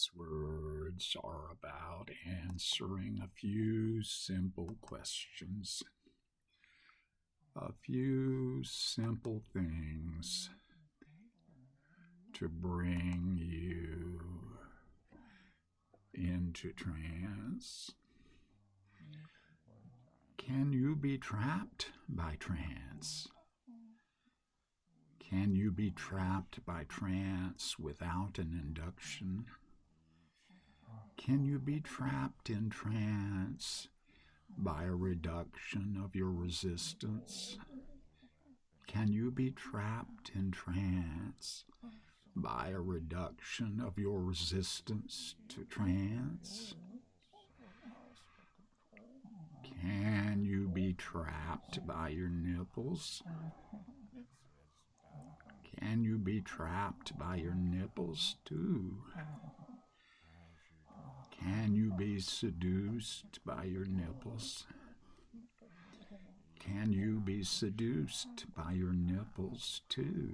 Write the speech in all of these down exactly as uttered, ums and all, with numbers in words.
These words are about answering a few simple questions, a few simple things to bring you into trance. Can you be trapped by trance? Can you be trapped by trance without an induction? Can you be trapped in trance by a reduction of your resistance? Can you be trapped in trance by a reduction of your resistance to trance? Can you be trapped by your nipples? Can you be trapped by your nipples too? Can you be seduced by your nipples? Can you be seduced by your nipples too?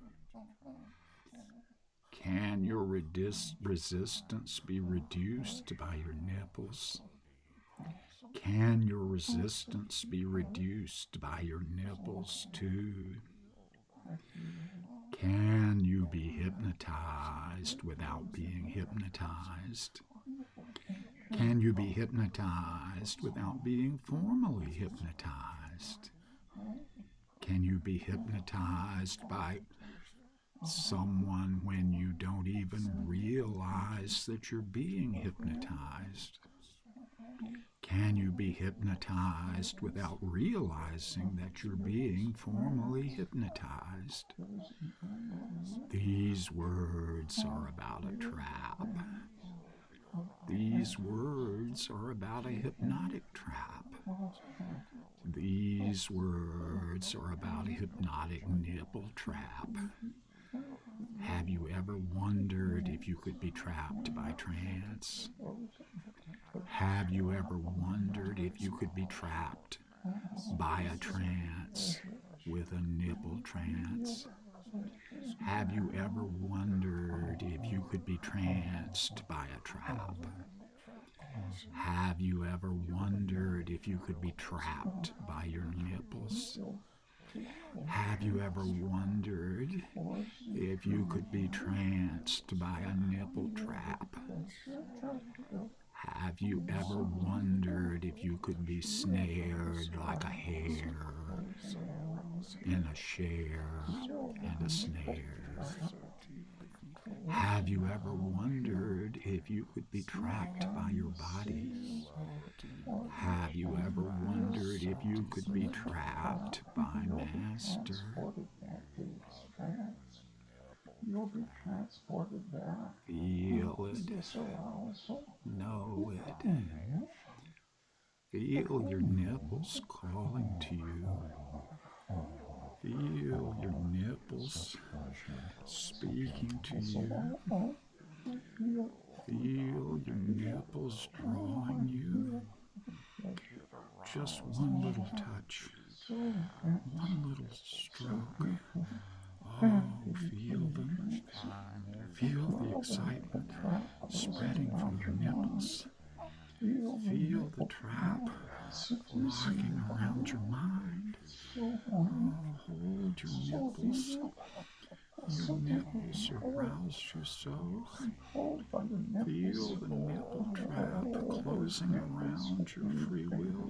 Can your redis- resistance be reduced by your nipples? Can your resistance be reduced by your nipples too? Can you be hypnotized without being hypnotized? Can you be hypnotized without being formally hypnotized? Can you be hypnotized by someone when you don't even realize that you're being hypnotized? Can you be hypnotized without realizing that you're being formally hypnotized? These words are about a trap. These words are about a hypnotic trap. These words are about a hypnotic nipple trap. Have you ever wondered if you could be trapped by trance? Have you ever wondered if you could be trapped by a trance with a nipple trance? Have you ever wondered if you could be tranced by a trap? Have you ever wondered if you could be trapped by your nipples? Have you ever wondered if you could be tranced by a nipple trap? Have you ever wondered if you could be snared like a hare in a share and a snare? Have you ever wondered if you could be trapped by your body? Have you ever wondered if you could be trapped by master? You'll be transported back. Feel it. Know it. Feel your nipples calling to you. Feel your nipples speaking to you. Feel your nipples drawing you. Just one little touch. One little stroke. Oh, feel them. Feel the excitement spreading from your nipples. Feel the trap locking around your mind. Oh, hold your nipples. Your nipples arouse you so. Feel the nipple trap closing around your free will.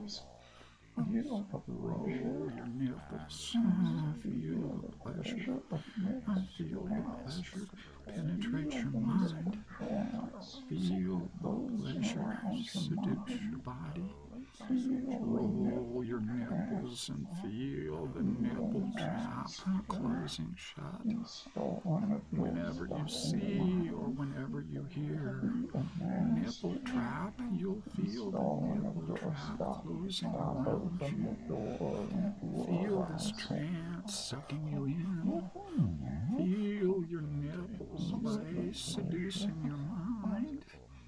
Roll your nipples. Feel the pleasure. Feel the pleasure penetrate your mind. Feel the pleasure seduce your body. Roll your nipples and feel the nipple trap closing shut. Whenever you see or whenever you hear nipple trap, you'll feel the nipple trap closing around you. Feel this trance sucking you in. Feel your nipples embrace, seducing your mind.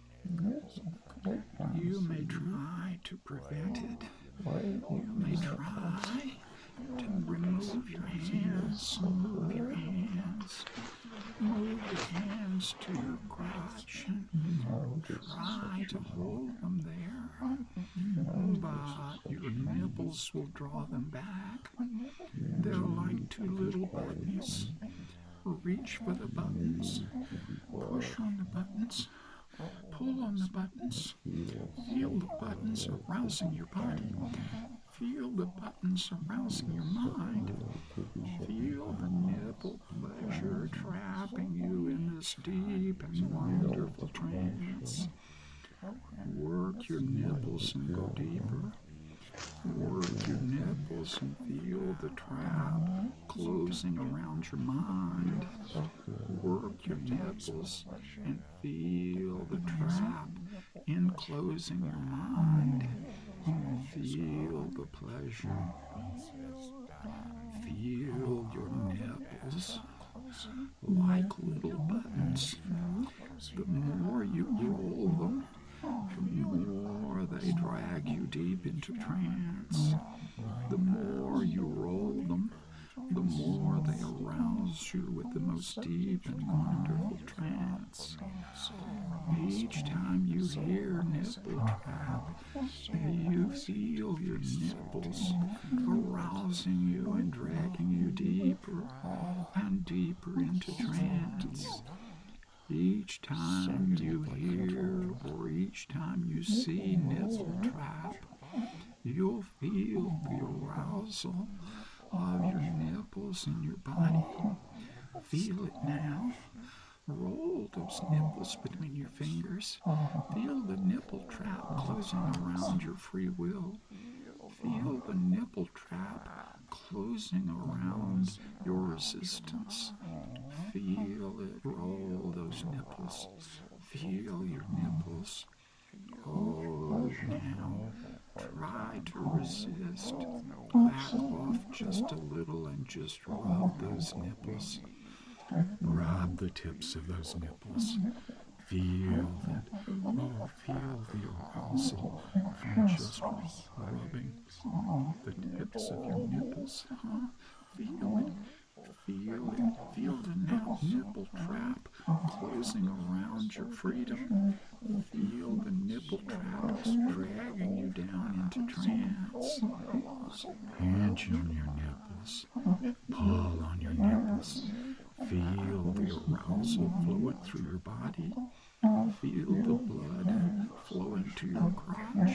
You may try to prevent it. You may try to remove your hands. Move your hands. Move your hands to your crotch. Try to hold them there, but your nipples will draw them back. They're like two little buttons. Reach for the buttons. Push on the buttons. Pull on the buttons. Feel the buttons arousing your body. Feel the buttons arousing your mind. Feel the nipple pleasure trapping you in this deep and wonderful trance. Work your nipples and go deeper. Work your nipples and feel the trap closing around your mind. Work your nipples and feel the trap enclosing your mind. Feel the pleasure. Feel your nipples like little buttons. The more you roll them, the more they drag you deep into trance. The more you roll them, the more they arouse you with the most deep and wonderful trance. Each time you hear nipple trap, you feel your nipples arousing you and dragging you deeper and deeper into trance. Each time you hear or each time you see nipple trap, you'll feel the arousal of your nipples in your body. Feel it now. Roll those nipples between your fingers. Feel the nipple trap closing around your free will. Feel the nipple trap closing around your resistance. Feel it roll those nipples. Feel your nipples. Oh, now try to resist. Back off just a little and just rub those nipples. Rub the tips of those nipples. Feel that. Oh, feel the arousal from just rubbing the tips of your nipples. Huh? Feel it. Feel it. Feel the now nipple trap closing around your freedom. Feel the nipple traps dragging you down into trance. Pinch on your nipples. Pull on your nipples. Feel the arousal flowing through your body. Feel the blood flowing to your crotch.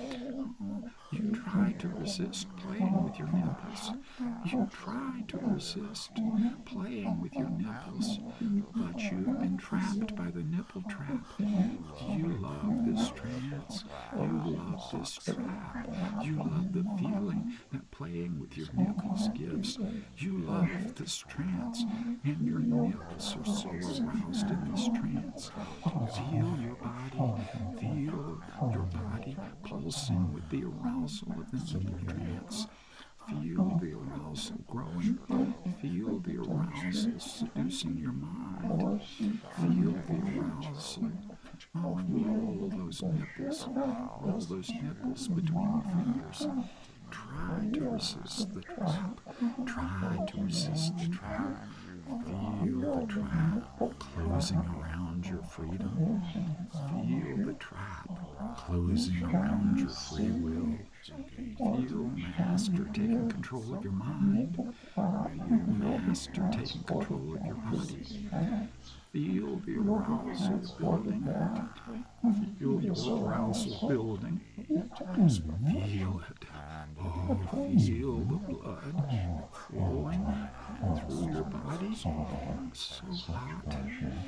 You try to resist playing with your nipples. You try to resist playing with your nipples, but you've been trapped by the nipple trap. You love this trance. You love this trap. You love the feeling that playing with your nipples gives. You love this trance, and your nipples are so aroused in this trance. Feel your body. Feel your body pulsing with the arousal of the nipple trance. Feel the arousal growing. Feel the arousal seducing your mind. Feel the arousal. Oh, roll those nipples. Roll those nipples between your fingers. Try to resist the trap. Try to resist the trap. Feel the trap closing around your freedom. Feel the trap closing around your free will. Feel Master taking control of your mind. Feel Master taking control of your body. Feel the arousal building. Feel your arousal building. Feel it. Oh, feel the blood flowing through your body. So hot.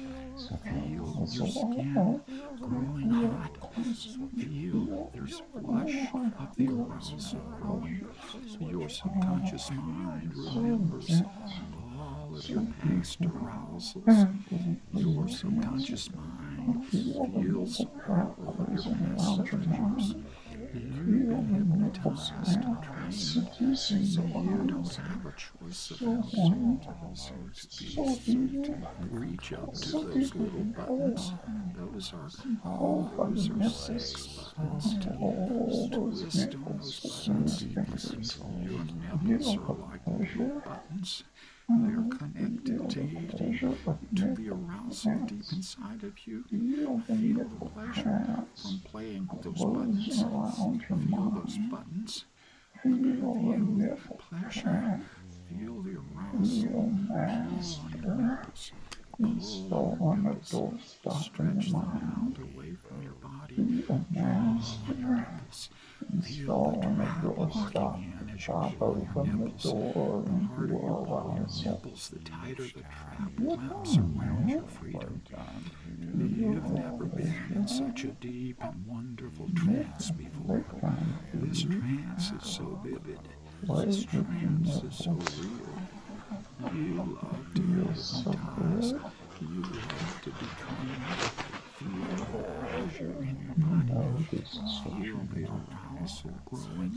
Feel your skin growing hot. Feel there's flush of the arousal growing. Your subconscious mind remembers all of your past arousals. Your subconscious mind feels all of your past pleasures. You've been hypnotized and trained, so you don't have a choice of how to, so to be, to reach up to those little buttons. Those are, oh, those are six buttons. To twist on those buttons, your nipples are like little buttons. They are connected to, to the arousal deep inside of you. Feel the pleasure from playing with those buttons. Feel those buttons. Feel the pleasure. Feel the arousal. Pull on your nipples. Pull on your nipples. Stretch them out away from your body. Pull on your nipples. Feel the trap walking in as you pull your nipples. The harder you pull your nipples, the tighter the trap clamps around your freedom. You've never been in such a deep and wonderful trance before. This trance is so vivid. This trance is so real. You love to be hypnotized. You love to be trained. Feel the pleasure in your body. Feel the arousal growing.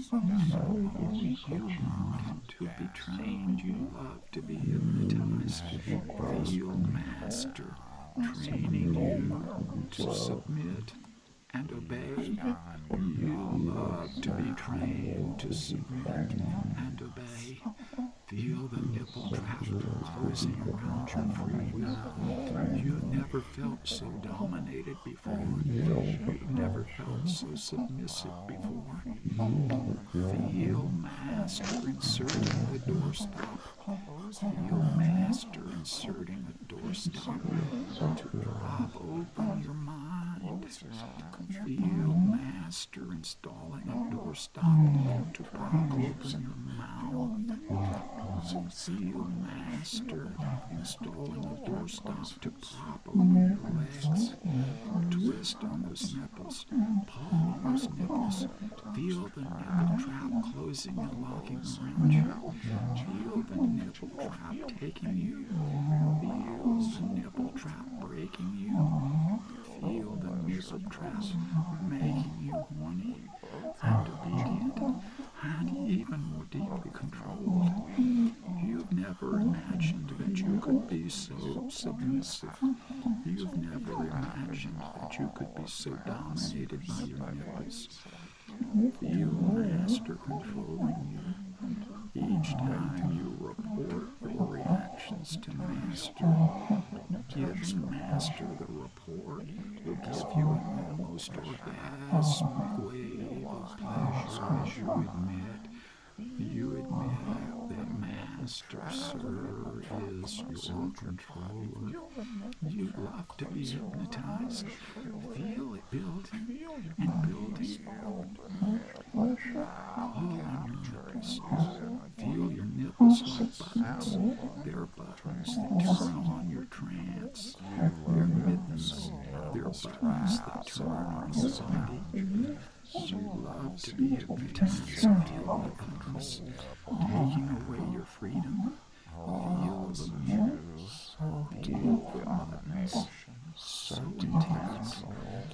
You want to be trained. You love to be hypnotized. Feel master training you to submit and obey. You love to be trained to submit and obey. Feel the nipple trap closing around your free will. You've never felt so dominated before. You've never felt so submissive before. Feel master inserting the doorstop. Feel master inserting a doorstop to prop open your mind. Feel master installing a doorstop to prop open your mouth. Feel master installing a doorstop to prop open your legs. Twist on those nipples. Pull on those nipples. Feel the nipple trap closing and locking around you. Feel the nipple trap taking you. Feel the nipple trap breaking you. Feel the nipple trap making you horny and obedient and even more deeply controlled. You've never imagined that you could be so submissive. You've never imagined that you could be so dominated by your nipples. Feel master controlling you. Each time you report your reactions to master, giving master the report will give you an almost orgasmic wave of pleasure as you admit. You admit that Master Sir is your controller. You love to be hypnotized. Feel it building and building. Pull on your nipples. Feel your nipples like buttons. They're buttons that turn on your trance. They're mittens. They're buttons that turn on your body. You love to be hypnotized. Feel the buttons taking away your freedom. Feel the nipples. Feel the buttons. So intense.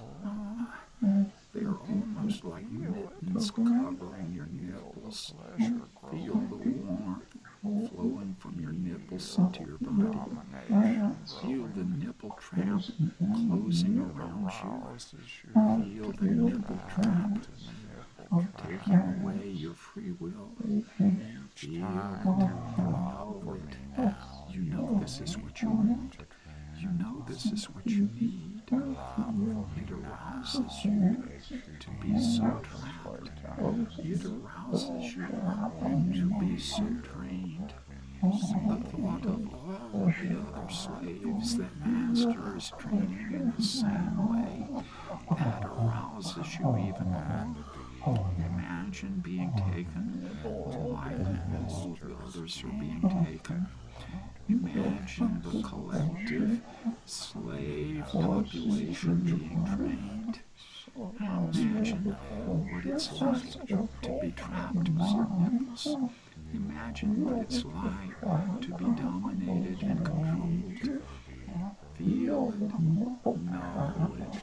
They are almost like mittens covering your nipples. Feel the warmth flowing from your nipples into your body. Feel the nipple trap closing around you. Feel the nipple trap taking away your free will. Feel it. Know it. You know this is what you want. You know this is what you need. It arouses you to be so trapped. It arouses you to be so trained. The thought of all the other slaves that Master is training in the same way, that arouses you even more. Imagine being taken like all the others are being taken. Imagine the collective slave population being trained. Imagine what it's like to be trapped by your nipples. Imagine what it's like to be dominated and controlled. Feel it, know it.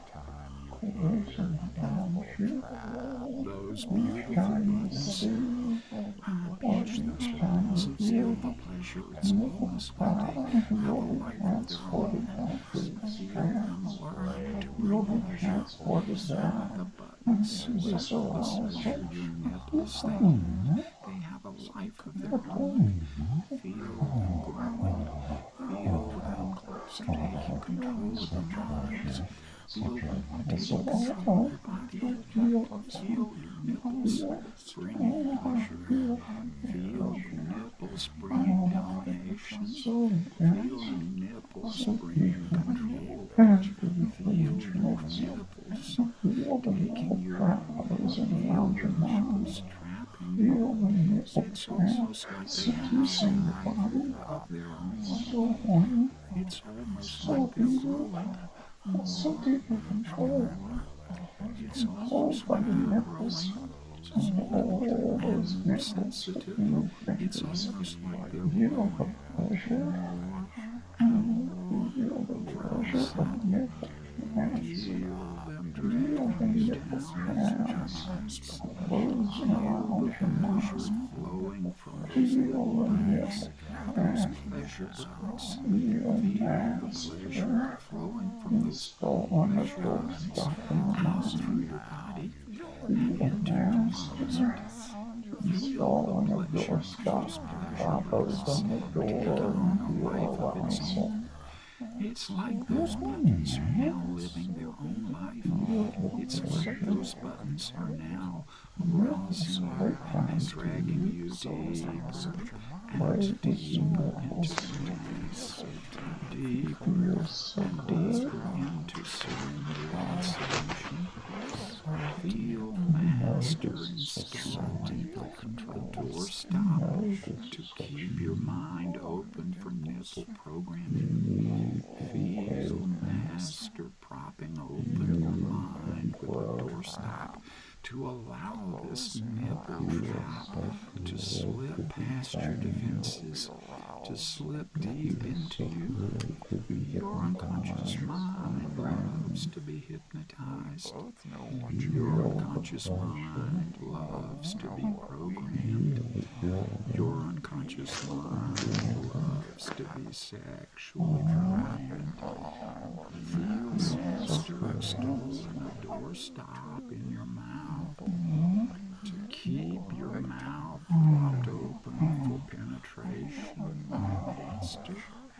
Those beautiful buttons. Watch those buttons and feel the pleasure. It's almost like they have a life of their own. Feel them learn to bring pleasure. The buttons will pleasure your nipples. They, they have a life of their own. Feel them growing. Feel them taking control of their minds. Feel them taking control of your body. Feel your nipples bringing pleasure. Feel your nipples bringing domination. Feel your nipples bringing control. Feel your nipples taking your arms around your nipples, trapping you. It's almost like they have a life of their own. It's almost like they're growing. So deep in control. It's almost like they're growing. Small and sensitive. It's almost like they're growing. Feel the pressure of nipple. Feel them dragging you down as you feel the pleasure flowing from those little buttons, those pleasure buttons. Feel the pleasure flowing from those pleasure buttons out through your body and into your mind. Feel the pleasure of those pleasure buttons taking on a life of its own. It's like those buttons are now living their own life. It's like those buttons are now arousing you and dragging you deeper and deeper into release, deeper and deeper into surrender and solution. Feel Master installing a doorstop to keep your mind open for nipple programming. Feel Master propping open your mind with a doorstop to allow this nipple trap to slip past your defenses, to slip deep into you. Your unconscious mind loves to be hypnotized. Your unconscious mind loves to be programmed. Your unconscious mind loves to be sexually trapped. Feel Master installing a doorstop in your mouth to keep your mouth propped open for penetration. Master,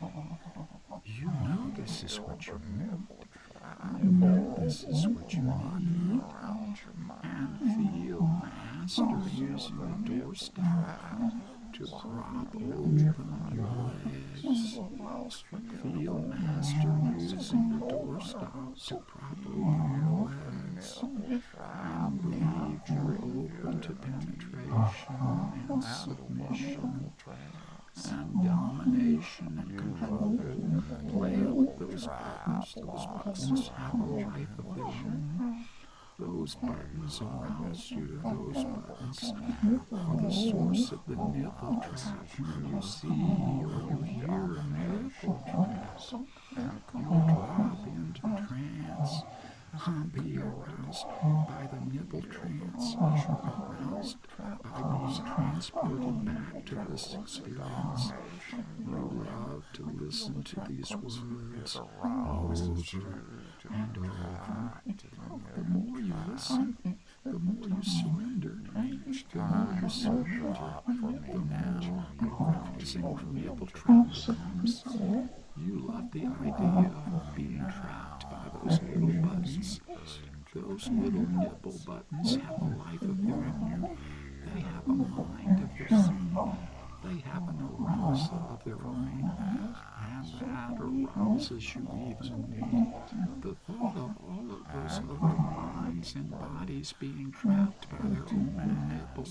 you know this is what you need. You know this is what you need. And feel Master using the doorstop to prop open your legs. Feel Master using the doorstop to prop open your legs. And believe you're open to penetration and submission and domination and control. Play with those buttons. Those buttons have a life of their own. Those buttons arouse you. Those buttons are the source of the nipple trap. When you see or you hear a nipple trap, you drop into trance. Be aroused by the nipple trance, aroused by being transported back to this experience. You love to listen to these words over and over. The more you listen, the more you surrender. The more you surrender, the more arousing the nipple trap becomes. You love the idea of being trapped by those little buttons. Those little nipple buttons have a life of their own. They have a mind of their own. They have an arousal of their own. And that arouses you even more. The thought of all of those other minds and bodies being trapped by their own nipple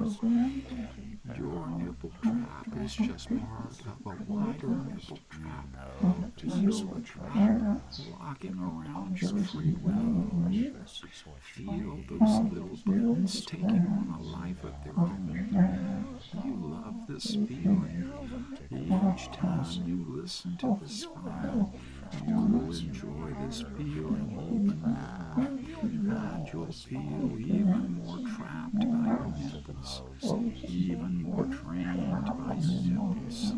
trap. Your nipple trap is just part of a wider nipple trap. Feel the trap locking around your free will. Feel those little buttons taking on a life of their own. You love this feeling. Each time you listen to this file, you will enjoy this feeling even more. And you'll feel even more trapped by your nipples, even more trained by your nipples,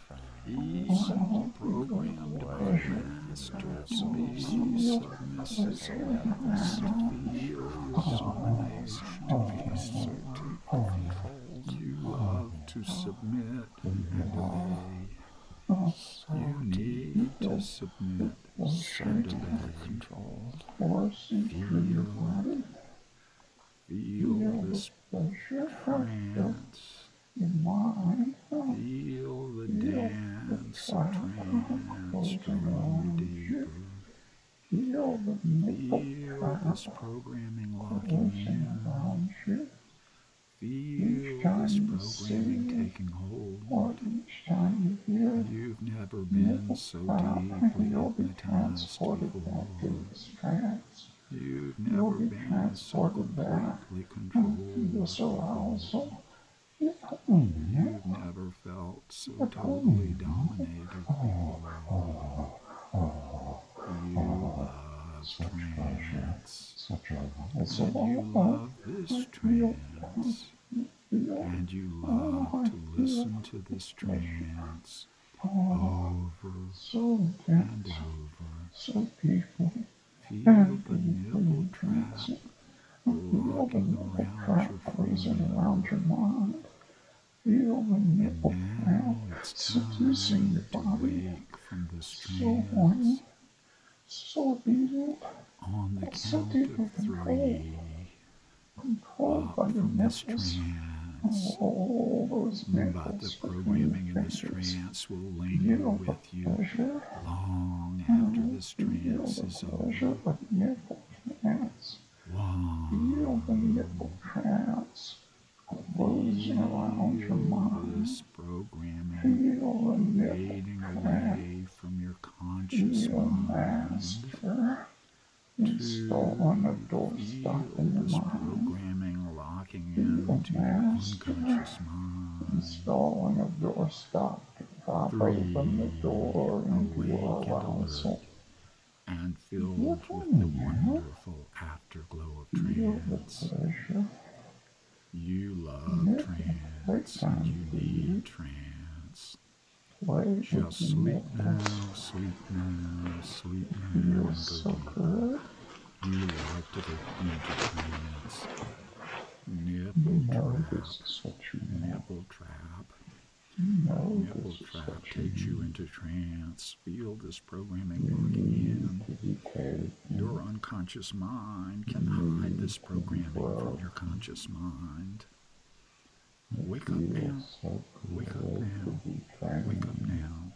even more programmed by your master to be submissive, and feel your domination, to be certain. You love submit the and love obey. of so You need deep to submit was and shaking obey. and controlled, forcing through your body. Feel Feel this the pleasure of trance. your mind. Feel the Feel dance the of trap trance closing drawing around you you. deeper. Feel the nipple Feel this trap programming locking closing in. around you. Each Feel time this you programming see, taking hold. or each time you hear, You've never been nipple so trap, deeply you'll be hypnotized transported back to before. this trance. You've You'll never be been so transported back completely into controlled this before. arousal. You've never felt so totally dominated before. You love trance, Such a and you love this trance, and you love to listen to this trance over so and intense, over. so deeply, Feel and the nipple deeply trap entrancing. Feel the locking nipple around trap your closing freedom. around your mind. Feel the nipple And trap now it's seducing your time to body. wake from this So horny, trance. so obedient, On the so count deeply of controlled, three, controlled up by your from this nipples. trance. All those But the nipples between programming your in this fingers. trance will Feel linger the with you pleasure. long after Oh, this feel trance the is pleasure over. of nipple trance. Feel the One. nipple trance closing around your Feel mind. this programming Feel the nipple fading trance. away from your conscious Feel mind. master installing a doorstop Feel in your this mind. programming locking Feel into your master unconscious mind. installing a doorstop to prop open the door into your Awake and arousal. alert and filled Look with on the now. wonderful afterglow of Feel the trance. pleasure. You love Nipple trance and you playtime for need you. trance. Play with Just your sleep now, nipples. sleep now, sleep now, Feels and so go deeper. good. You love to go into trance. You Nipple know trap, this is what you want. nipple trap. You know Nipple this is trap what you takes you need. into trance. Feel this programming You locking need in. to be paid. Your unconscious mind can hide this programming from your conscious mind. Wake up now. So Wake up good now. to be Wake up trained. now.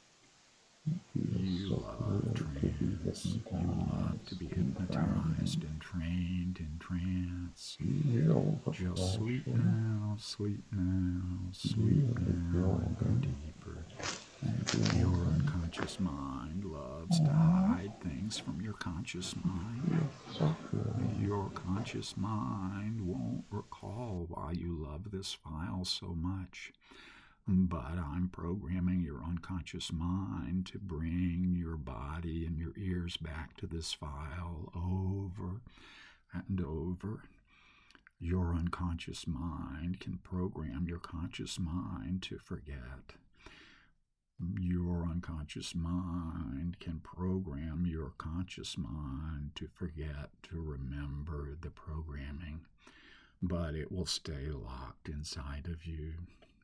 You So love good to be trance. You love to be hypnotized and trained in trance. Feel the Just sleep pleasure. now, sleep now, sleep now, and go deeper. Your unconscious mind loves to hide things from your conscious mind. So good. Your conscious mind won't recall why you love this file so much. But I'm programming your unconscious mind to bring your body and your ears back to this file over and over. Your unconscious mind can program your conscious mind to forget. Your unconscious mind can program your conscious mind to forget to remember the programming, but it will stay locked inside of you.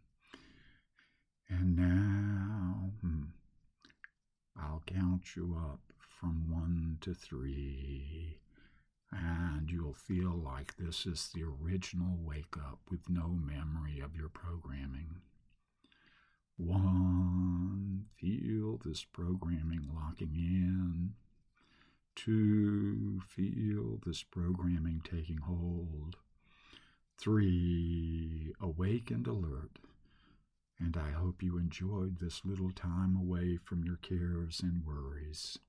And now, I'll count you up from one to three, and you'll feel like this is the original wake-up with no memory of your programming. One, feel this programming locking in. Two, feel this programming taking hold. Three, awake and alert. And I hope you enjoyed this little time away from your cares and worries.